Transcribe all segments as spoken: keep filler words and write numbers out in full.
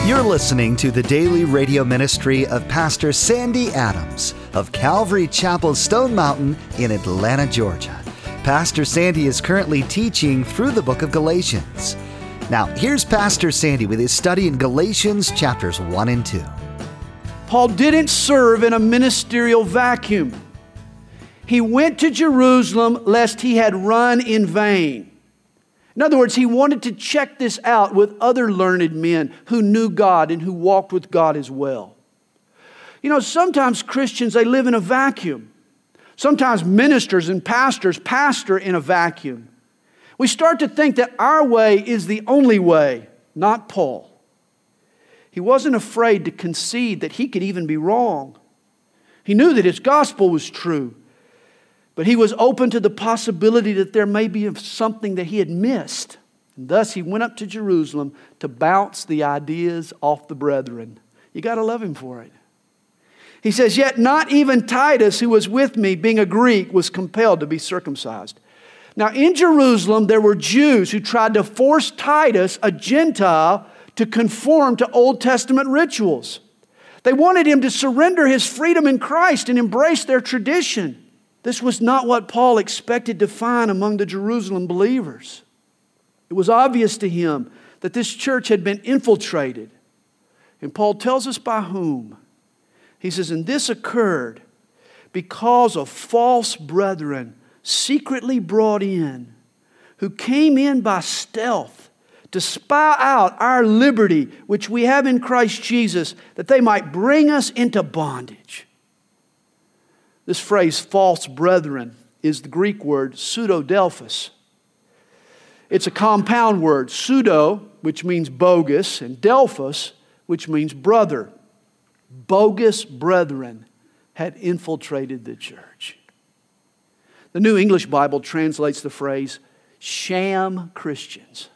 You're listening to the daily radio ministry of Pastor Sandy Adams of Calvary Chapel Stone Mountain in Atlanta, Georgia. Pastor Sandy is currently teaching through the book of Galatians. Now, here's Pastor Sandy with his study in Galatians chapters one and two. Paul didn't serve in a ministerial vacuum. He went to Jerusalem lest he had run in vain. In other words, he wanted to check this out with other learned men who knew God and who walked with God as well. You know, sometimes Christians, they live in a vacuum. Sometimes ministers and pastors pastor in a vacuum. We start to think that our way is the only way, not Paul. He wasn't afraid to concede that he could even be wrong. He knew that his gospel was true. But he was open to the possibility that there may be something that he had missed. And thus he went up to Jerusalem to bounce the ideas off the brethren. You got to love him for it. He says, yet not even Titus, who was with me, being a Greek, was compelled to be circumcised. Now in Jerusalem there were Jews who tried to force Titus, a Gentile, to conform to Old Testament rituals. They wanted him to surrender his freedom in Christ and embrace their tradition. This was not what Paul expected to find among the Jerusalem believers. It was obvious to him that this church had been infiltrated. And Paul tells us by whom. He says, and this occurred because of false brethren secretly brought in, who came in by stealth to spy out our liberty which we have in Christ Jesus, that they might bring us into bondage. This phrase, false brethren, is the Greek word pseudodelphos. It's a compound word, pseudo, which means bogus, and delphos, which means brother. Bogus brethren had infiltrated the church. The New English Bible translates the phrase, sham Christians.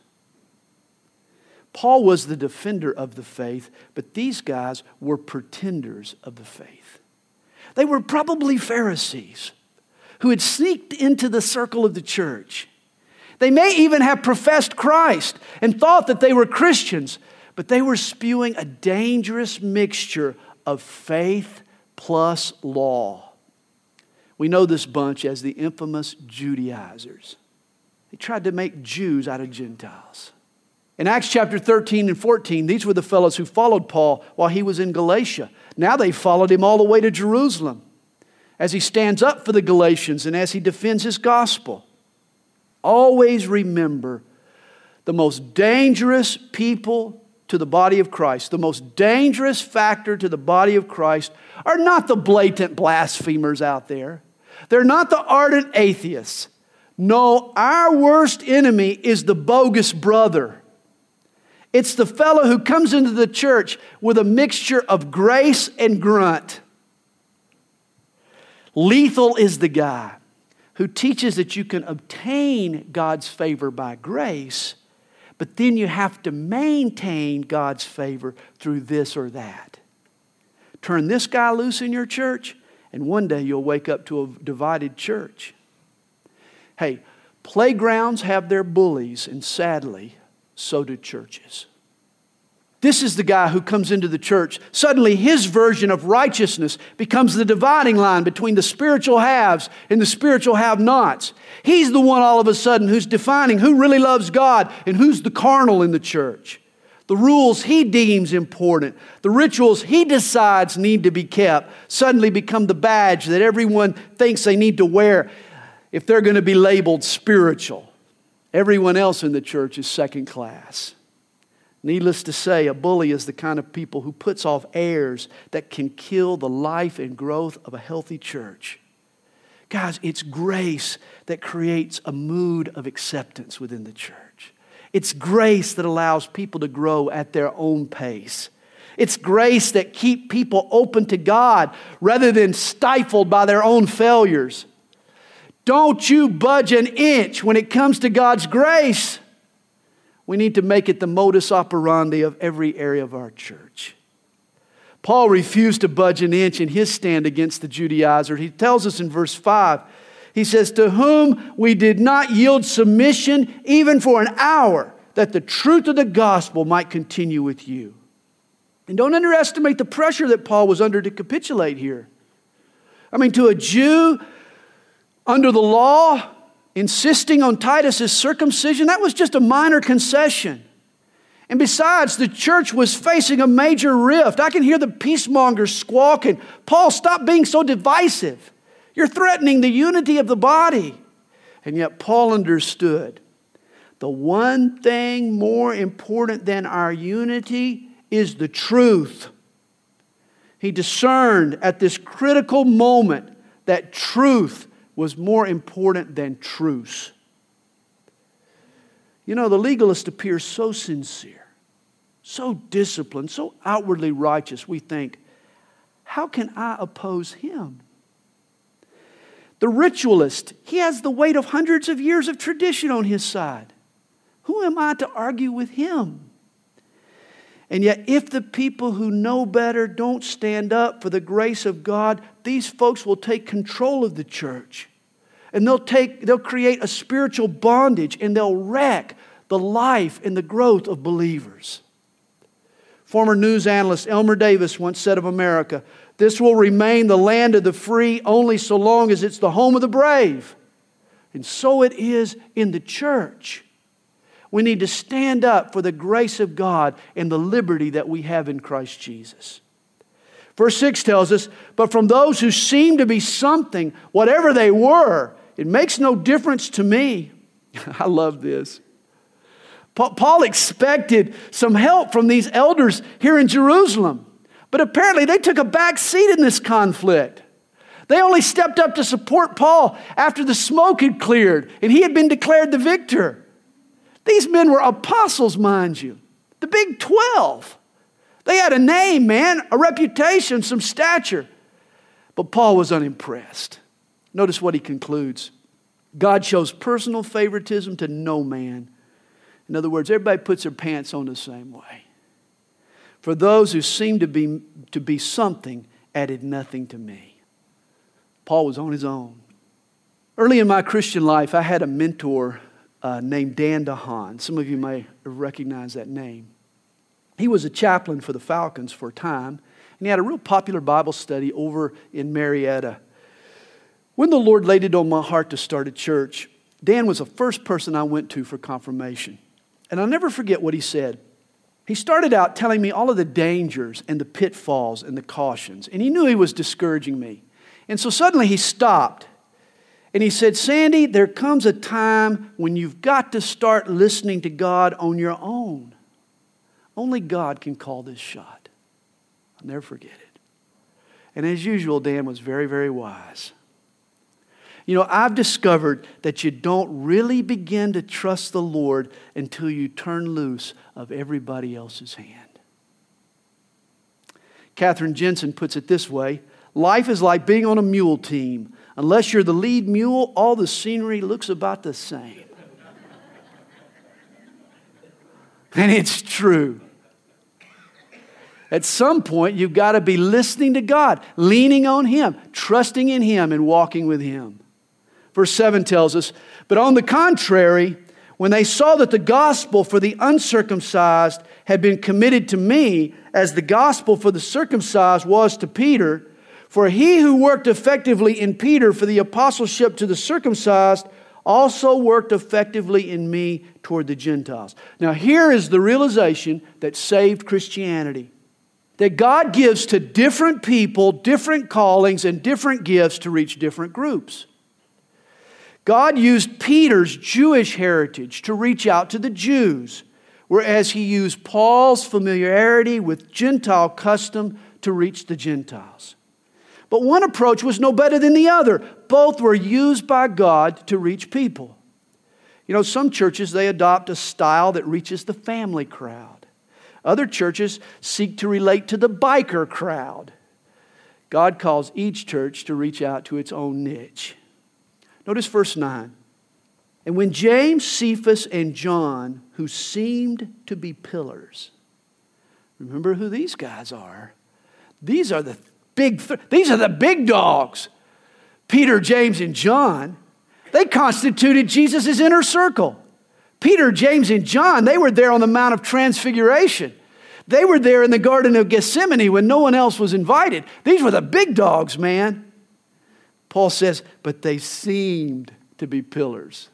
Paul was the defender of the faith, but these guys were pretenders of the faith. They were probably Pharisees who had sneaked into the circle of the church. They may even have professed Christ and thought that they were Christians, but they were spewing a dangerous mixture of faith plus law. We know this bunch as the infamous Judaizers. They tried to make Jews out of Gentiles. In Acts chapter thirteen and fourteen, these were the fellows who followed Paul while he was in Galatia. Now they followed him all the way to Jerusalem as he stands up for the Galatians and as he defends his gospel. Always remember, the most dangerous people to the body of Christ, the most dangerous factor to the body of Christ are not the blatant blasphemers out there. They're not the ardent atheists. No, our worst enemy is the bogus brother. It's the fellow who comes into the church with a mixture of grace and grunt. Lethal is the guy who teaches that you can obtain God's favor by grace, but then you have to maintain God's favor through this or that. Turn this guy loose in your church, and one day you'll wake up to a divided church. Hey, playgrounds have their bullies, and sadly, so do churches. This is the guy who comes into the church. Suddenly his version of righteousness becomes the dividing line between the spiritual haves and the spiritual have-nots. He's the one all of a sudden who's defining who really loves God and who's the carnal in the church. The rules he deems important, the rituals he decides need to be kept, suddenly become the badge that everyone thinks they need to wear if they're going to be labeled spiritual. Everyone else in the church is second class. Needless to say, a bully is the kind of people who puts off airs that can kill the life and growth of a healthy church. Guys, it's grace that creates a mood of acceptance within the church. It's grace that allows people to grow at their own pace. It's grace that keeps people open to God rather than stifled by their own failures. Don't you budge an inch when it comes to God's grace. We need to make it the modus operandi of every area of our church. Paul refused to budge an inch in his stand against the Judaizer. He tells us in verse five, he says, to whom we did not yield submission even for an hour, that the truth of the gospel might continue with you. And don't underestimate the pressure that Paul was under to capitulate here. I mean, to a Jew under the law, insisting on Titus's circumcision, that was just a minor concession. And besides, the church was facing a major rift. I can hear the peacemongers squawking, Paul, stop being so divisive. You're threatening the unity of the body. And yet Paul understood the one thing more important than our unity is the truth. He discerned at this critical moment that truth was more important than truce. You know, the legalist appears so sincere, so disciplined, so outwardly righteous, we think, how can I oppose him? The ritualist, he has the weight of hundreds of years of tradition on his side. Who am I to argue with him? And yet, if the people who know better don't stand up for the grace of God, these folks will take control of the church. And they'll take, they'll create a spiritual bondage, and they'll wreck the life and the growth of believers. Former news analyst Elmer Davis once said of America, "This will remain the land of the free only so long as it's the home of the brave." And so it is in the church. We need to stand up for the grace of God and the liberty that we have in Christ Jesus. Verse six tells us, "But from those who seem to be something, whatever they were, it makes no difference to me." I love this. Paul expected some help from these elders here in Jerusalem. But apparently they took a back seat in this conflict. They only stepped up to support Paul after the smoke had cleared and he had been declared the victor. These men were apostles, mind you. The Big Twelve. They had a name, man, a reputation, some stature. But Paul was unimpressed. Notice what he concludes. God shows personal favoritism to no man. In other words, everybody puts their pants on the same way. For those who seem to be, to be something added nothing to me. Paul was on his own. Early in my Christian life, I had a mentor uh, named Dan DeHaan. Some of you may recognize that name. He was a chaplain for the Falcons for a time, and he had a real popular Bible study over in Marietta. When the Lord laid it on my heart to start a church, Dan was the first person I went to for confirmation. And I'll never forget what he said. He started out telling me all of the dangers and the pitfalls and the cautions. And he knew he was discouraging me. And so suddenly he stopped. And he said, "Sandy, there comes a time when you've got to start listening to God on your own. Only God can call this shot." I'll never forget it. And as usual, Dan was very, very wise. You know, I've discovered that you don't really begin to trust the Lord until you turn loose of everybody else's hand. Catherine Jensen puts it this way: life is like being on a mule team. Unless you're the lead mule, all the scenery looks about the same. And it's true. At some point, you've got to be listening to God, leaning on Him, trusting in Him, and walking with Him. Verse seven tells us, "But on the contrary, when they saw that the gospel for the uncircumcised had been committed to me, as the gospel for the circumcised was to Peter, for he who worked effectively in Peter for the apostleship to the circumcised also worked effectively in me toward the Gentiles." Now here is the realization that saved Christianity. That God gives to different people different callings and different gifts to reach different groups. God used Peter's Jewish heritage to reach out to the Jews, whereas He used Paul's familiarity with Gentile custom to reach the Gentiles. But one approach was no better than the other. Both were used by God to reach people. You know, some churches, they adopt a style that reaches the family crowd. Other churches seek to relate to the biker crowd. God calls each church to reach out to its own niche. Notice verse nine. "And when James, Cephas, and John, who seemed to be pillars," remember who these guys are. These are the big, th- these are the big dogs. Peter, James, and John, they constituted Jesus' inner circle. Peter, James, and John, they were there on the Mount of Transfiguration. They were there in the Garden of Gethsemane when no one else was invited. These were the big dogs, man. Paul says, but they seemed to be pillars.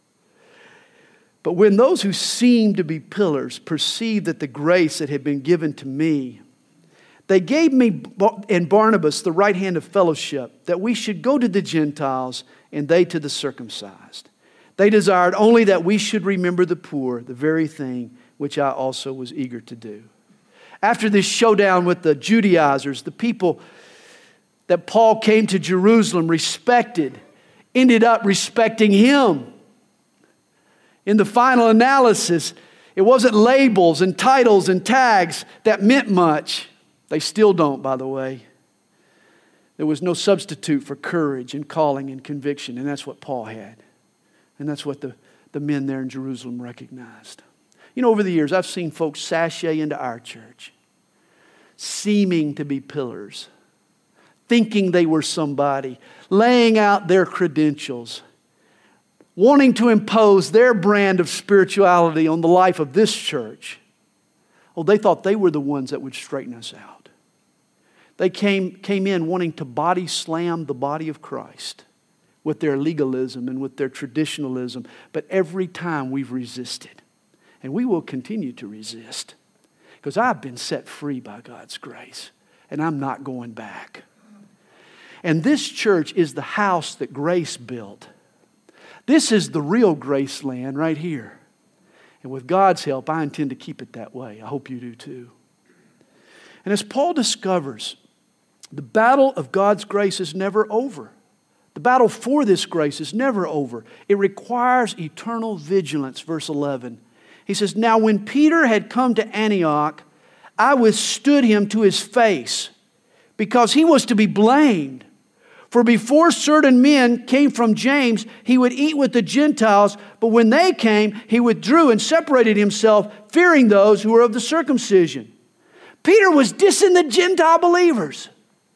But when those who seemed to be pillars perceived that the grace that had been given to me, they gave me and Barnabas the right hand of fellowship, that we should go to the Gentiles and they to the circumcised. They desired only that we should remember the poor, the very thing which I also was eager to do. After this showdown with the Judaizers, the people that Paul came to Jerusalem respected, ended up respecting him. In the final analysis, it wasn't labels and titles and tags that meant much. They still don't, by the way. There was no substitute for courage and calling and conviction, and that's what Paul had. And that's what the, the men there in Jerusalem recognized. You know, over the years, I've seen folks sashay into our church, seeming to be pillars, thinking they were somebody, laying out their credentials, wanting to impose their brand of spirituality on the life of this church. Oh, they thought they were the ones that would straighten us out. They came, came in wanting to body slam the body of Christ with their legalism and with their traditionalism. But every time we've resisted. And we will continue to resist. Because I've been set free by God's grace. And I'm not going back. And this church is the house that grace built. This is the real grace land right here. And with God's help, I intend to keep it that way. I hope you do too. And as Paul discovers, the battle of God's grace is never over. The battle for this grace is never over. It requires eternal vigilance, verse eleven. He says, now when Peter had come to Antioch, I withstood him to his face, because he was to be blamed. For before certain men came from James, he would eat with the Gentiles, but when they came, he withdrew and separated himself, fearing those who were of the circumcision. Peter was dissing the Gentile believers.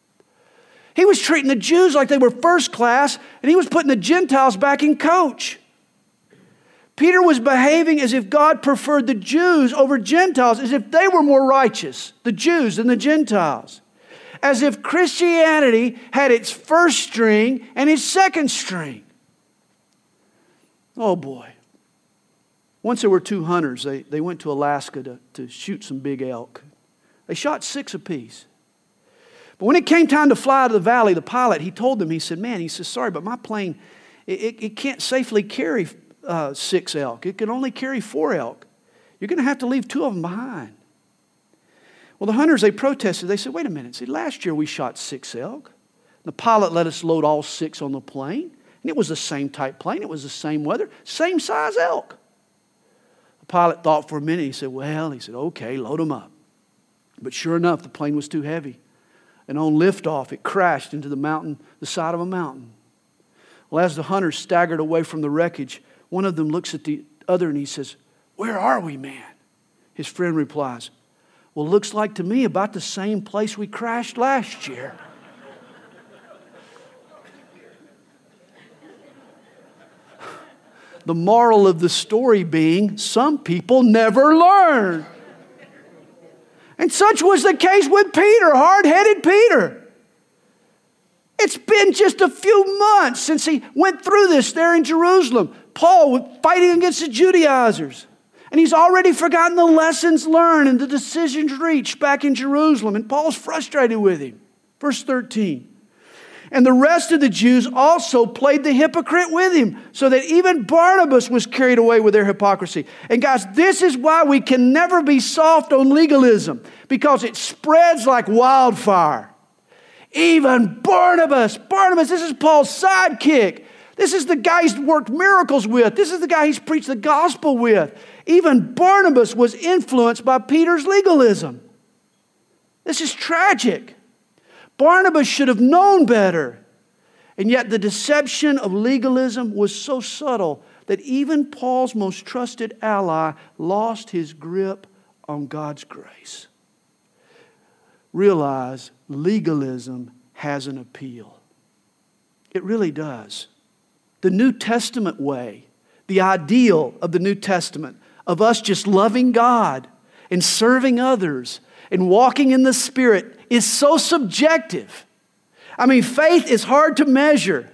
He was treating the Jews like they were first class, and he was putting the Gentiles back in coach. Peter was behaving as if God preferred the Jews over Gentiles, as if they were more righteous, the Jews than the Gentiles. As if Christianity had its first string and its second string. Oh boy. Once there were two hunters. They, they went to Alaska to, to shoot some big elk. They shot six apiece. But when it came time to fly out of the valley, the pilot, he told them, he said, man, he says, sorry, but my plane, it, it, it can't safely carry uh, six elk. It can only carry four elk. You're going to have to leave two of them behind. Well, the hunters, they protested. They said, wait a minute. See, last year we shot six elk. The pilot let us load all six on the plane. And it was the same type plane. It was the same weather. Same size elk. The pilot thought for a minute. He said, well, he said, okay, load them up. But sure enough, the plane was too heavy. And on liftoff, it crashed into the mountain, the side of a mountain. Well, as the hunters staggered away from the wreckage, one of them looks at the other and he says, where are we, man? His friend replies, well, looks like to me about the same place we crashed last year. The moral of the story being, some people never learn. And such was the case with Peter, hard-headed Peter. It's been just a few months since he went through this there in Jerusalem. Paul was fighting against the Judaizers. And he's already forgotten the lessons learned and the decisions reached back in Jerusalem. And Paul's frustrated with him. Verse thirteen. And the rest of the Jews also played the hypocrite with him, so that even Barnabas was carried away with their hypocrisy. And guys, this is why we can never be soft on legalism, because it spreads like wildfire. Even Barnabas, Barnabas, this is Paul's sidekick. This is the guy he's worked miracles with. This is the guy he's preached the gospel with. Even Barnabas was influenced by Peter's legalism. This is tragic. Barnabas should have known better. And yet the deception of legalism was so subtle that even Paul's most trusted ally lost his grip on God's grace. Realize legalism has an appeal. It really does. The New Testament way, the ideal of the New Testament, of us just loving God and serving others and walking in the Spirit is so subjective. I mean, faith is hard to measure.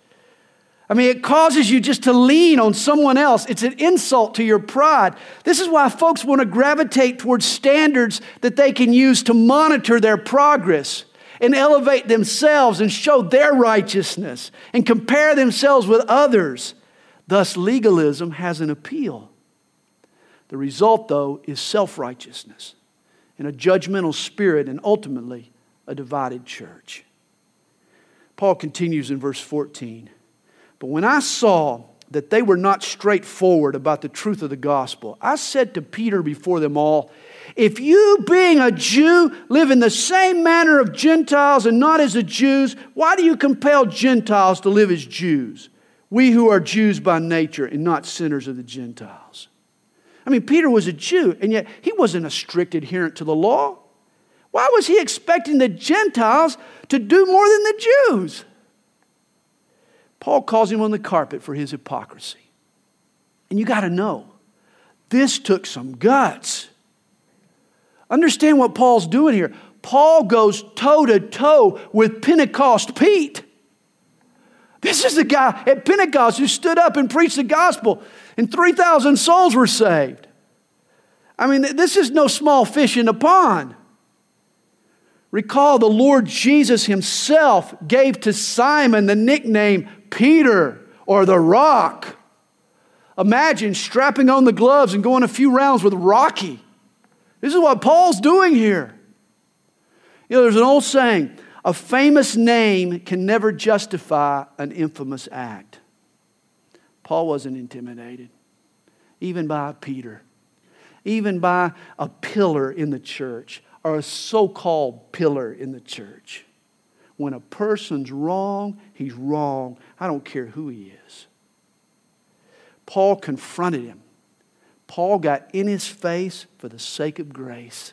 I mean, it causes you just to lean on someone else. It's an insult to your pride. This is why folks want to gravitate towards standards that they can use to monitor their progress and elevate themselves and show their righteousness and compare themselves with others. Thus, legalism has an appeal. The result, though, is self-righteousness and a judgmental spirit and ultimately a divided church. Paul continues in verse fourteen. But when I saw that they were not straightforward about the truth of the gospel, I said to Peter before them all, if you, being a Jew, live in the same manner of Gentiles and not as the Jews, why do you compel Gentiles to live as Jews? We who are Jews by nature and not sinners of the Gentiles. I mean, Peter was a Jew, and yet he wasn't a strict adherent to the law. Why was he expecting the Gentiles to do more than the Jews? Paul calls him on the carpet for his hypocrisy. And you got to know, this took some guts. Understand what Paul's doing here. Paul goes toe to toe with Pentecost Pete. This is the guy at Pentecost who stood up and preached the gospel, and three thousand souls were saved. I mean, this is no small fish in the pond. Recall the Lord Jesus himself gave to Simon the nickname Peter or the Rock. Imagine strapping on the gloves and going a few rounds with Rocky. This is what Paul's doing here. You know, there's an old saying, a famous name can never justify an infamous act. Paul wasn't intimidated, even by Peter, even by a pillar in the church, or a so-called pillar in the church. When a person's wrong, he's wrong. I don't care who he is. Paul confronted him. Paul got in his face for the sake of grace.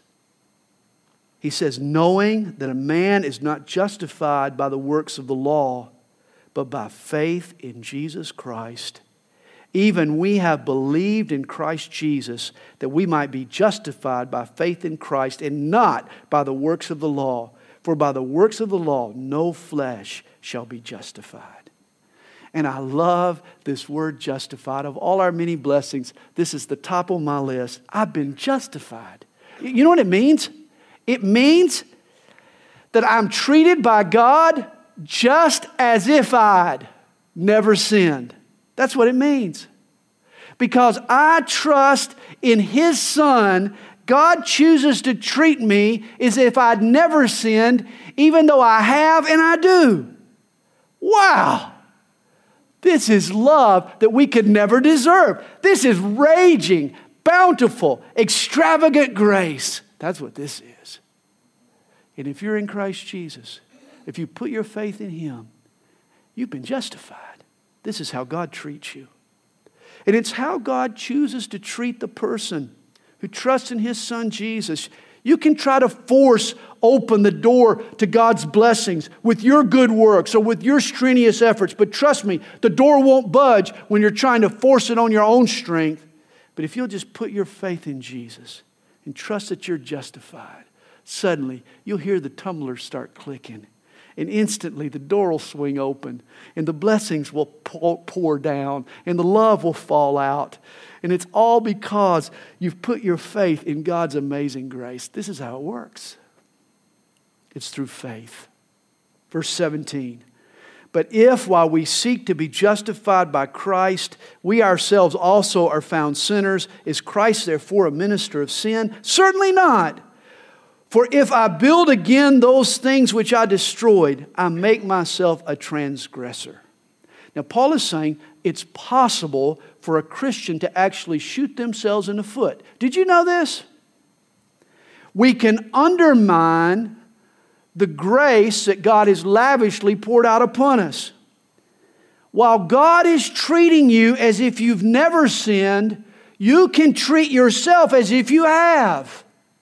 He says, knowing that a man is not justified by the works of the law, but by faith in Jesus Christ. Even we have believed in Christ Jesus that we might be justified by faith in Christ and not by the works of the law. For by the works of the law, no flesh shall be justified. And I love this word justified. Of all our many blessings, this is the top of my list. I've been justified. You know what it means? It means that I'm treated by God just as if I'd never sinned. That's what it means. Because I trust in His Son, God chooses to treat me as if I'd never sinned, even though I have and I do. Wow! This is love that we could never deserve. This is raging, bountiful, extravagant grace. That's what this is. And if you're in Christ Jesus, if you put your faith in Him, you've been justified. This is how God treats you. And it's how God chooses to treat the person who trusts in His Son Jesus. You can try to force open the door to God's blessings with your good works or with your strenuous efforts. But trust me, the door won't budge when you're trying to force it on your own strength. But if you'll just put your faith in Jesus and trust that you're justified, suddenly you'll hear the tumblers start clicking. And instantly the door will swing open and the blessings will pour down and the love will fall out. And it's all because you've put your faith in God's amazing grace. This is how it works. It's through faith. Verse seventeen. But if while we seek to be justified by Christ, we ourselves also are found sinners, is Christ therefore a minister of sin? Certainly not. For if I build again those things which I destroyed, I make myself a transgressor. Now, Paul is saying it's possible for a Christian to actually shoot themselves in the foot. Did you know this? We can undermine the grace that God has lavishly poured out upon us. While God is treating you as if you've never sinned, you can treat yourself as if you have.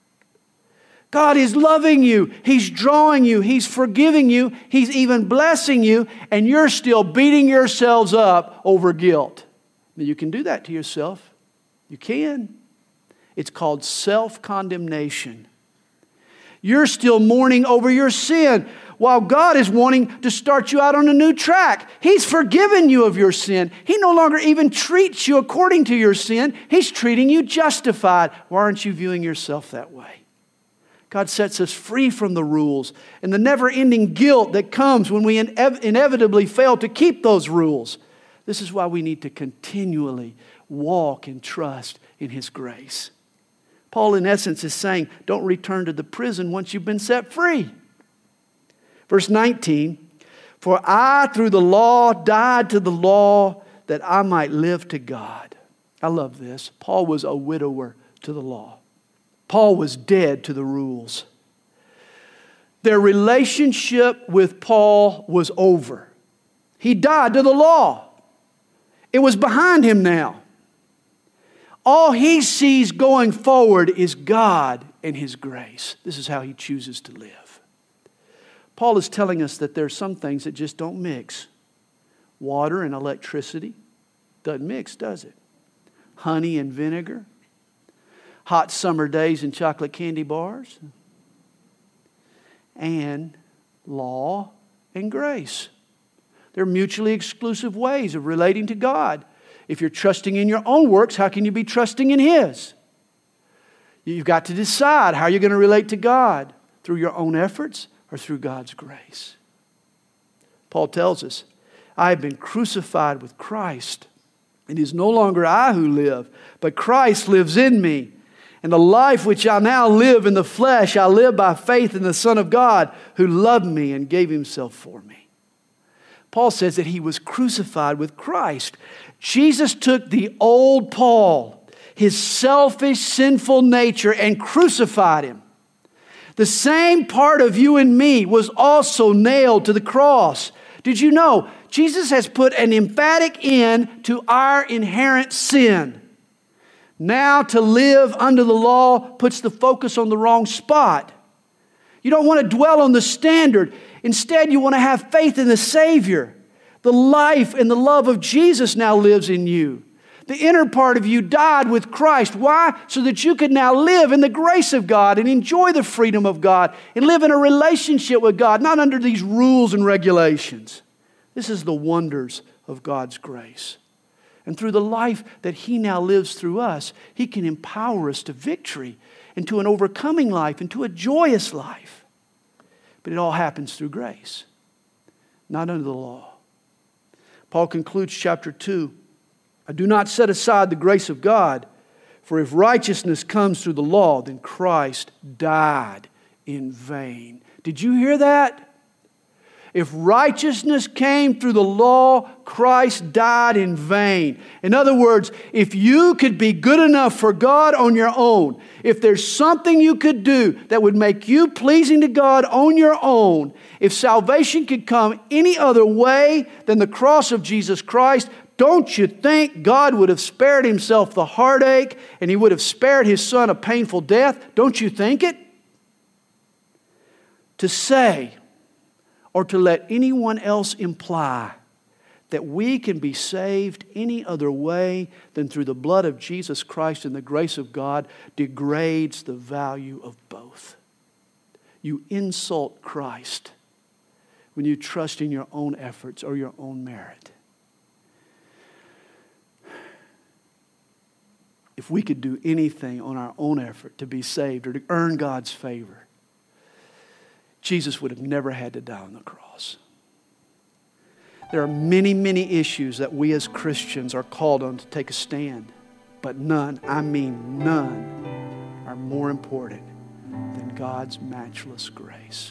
God is loving you. He's drawing you. He's forgiving you. He's even blessing you. And you're still beating yourselves up over guilt. Now, you can do that to yourself. You can. It's called self-condemnation. You're still mourning over your sin while God is wanting to start you out on a new track. He's forgiven you of your sin. He no longer even treats you according to your sin. He's treating you justified. Why aren't you viewing yourself that way? God sets us free from the rules and the never-ending guilt that comes when we inev- inevitably fail to keep those rules. This is why we need to continually walk and trust in His grace. Paul, in essence, is saying, don't return to the prison once you've been set free. Verse nineteen, for I, through the law, died to the law that I might live to God. I love this. Paul was a widower to the law. Paul was dead to the rules. Their relationship with Paul was over. He died to the law. It was behind him now. All he sees going forward is God and His grace. This is how he chooses to live. Paul is telling us that there are some things that just don't mix. Water and electricity doesn't mix, does it? Honey and vinegar. Hot summer days and chocolate candy bars. And law and grace. They're mutually exclusive ways of relating to God. If you're trusting in your own works, how can you be trusting in His? You've got to decide how you're going to relate to God. Through your own efforts or through God's grace. Paul tells us, I have been crucified with Christ. It is no longer I who live, but Christ lives in me. And the life which I now live in the flesh, I live by faith in the Son of God who loved me and gave Himself for me. Paul says that he was crucified with Christ. Jesus took the old Paul, his selfish, sinful nature, and crucified him. The same part of you and me was also nailed to the cross. Did you know Jesus has put an emphatic end to our inherent sin? Now to live under the law puts the focus on the wrong spot. You don't want to dwell on the standard. Instead, you want to have faith in the Savior. The life and the love of Jesus now lives in you. The inner part of you died with Christ. Why? So that you could now live in the grace of God and enjoy the freedom of God and live in a relationship with God, not under these rules and regulations. This is the wonders of God's grace. And through the life that He now lives through us, He can empower us to victory and to an overcoming life and to a joyous life. But it all happens through grace, not under the law. Paul concludes chapter two. I do not set aside the grace of God, for if righteousness comes through the law, then Christ died in vain. Did you hear that? If righteousness came through the law, Christ died in vain. In other words, if you could be good enough for God on your own, if there's something you could do that would make you pleasing to God on your own, if salvation could come any other way than the cross of Jesus Christ, don't you think God would have spared Himself the heartache and He would have spared His Son a painful death? Don't you think it? To say, or to let anyone else imply that we can be saved any other way than through the blood of Jesus Christ and the grace of God degrades the value of both. You insult Christ when you trust in your own efforts or your own merit. If we could do anything on our own effort to be saved or to earn God's favor, Jesus would have never had to die on the cross. There are many, many issues that we as Christians are called on to take a stand. But none, I mean none, are more important than God's matchless grace.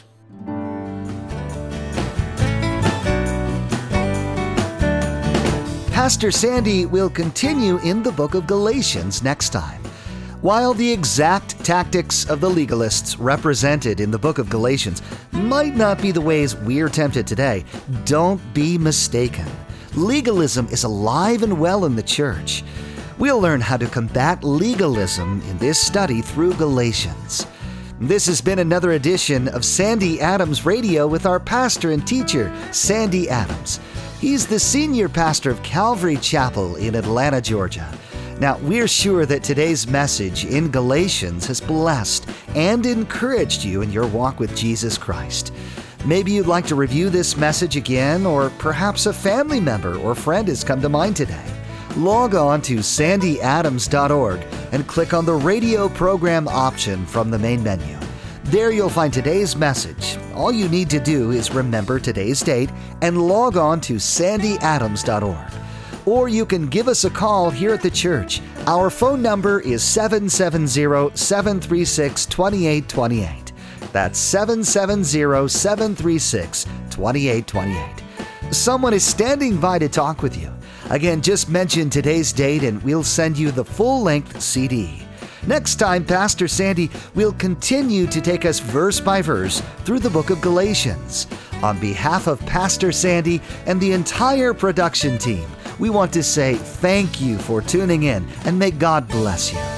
Pastor Sandy will continue in the book of Galatians next time. While the exact tactics of the legalists represented in the book of Galatians might not be the ways we're tempted today, don't be mistaken. Legalism is alive and well in the church. We'll learn how to combat legalism in this study through Galatians. This has been another edition of Sandy Adams Radio with our pastor and teacher, Sandy Adams. He's the senior pastor of Calvary Chapel in Atlanta, Georgia. Now, we're sure that today's message in Galatians has blessed and encouraged you in your walk with Jesus Christ. Maybe you'd like to review this message again, or perhaps a family member or friend has come to mind today. Log on to sandy adams dot org and click on the radio program option from the main menu. There you'll find today's message. All you need to do is remember today's date and log on to sandy adams dot org. Or you can give us a call here at the church. Our phone number is seven seven zero, seven three six, two eight two eight. That's seven seven zero, seven three six, two eight two eight. Someone is standing by to talk with you. Again, just mention today's date and we'll send you the full-length C D. Next time, Pastor Sandy will continue to take us verse by verse through the book of Galatians. On behalf of Pastor Sandy and the entire production team, we want to say thank you for tuning in and may God bless you.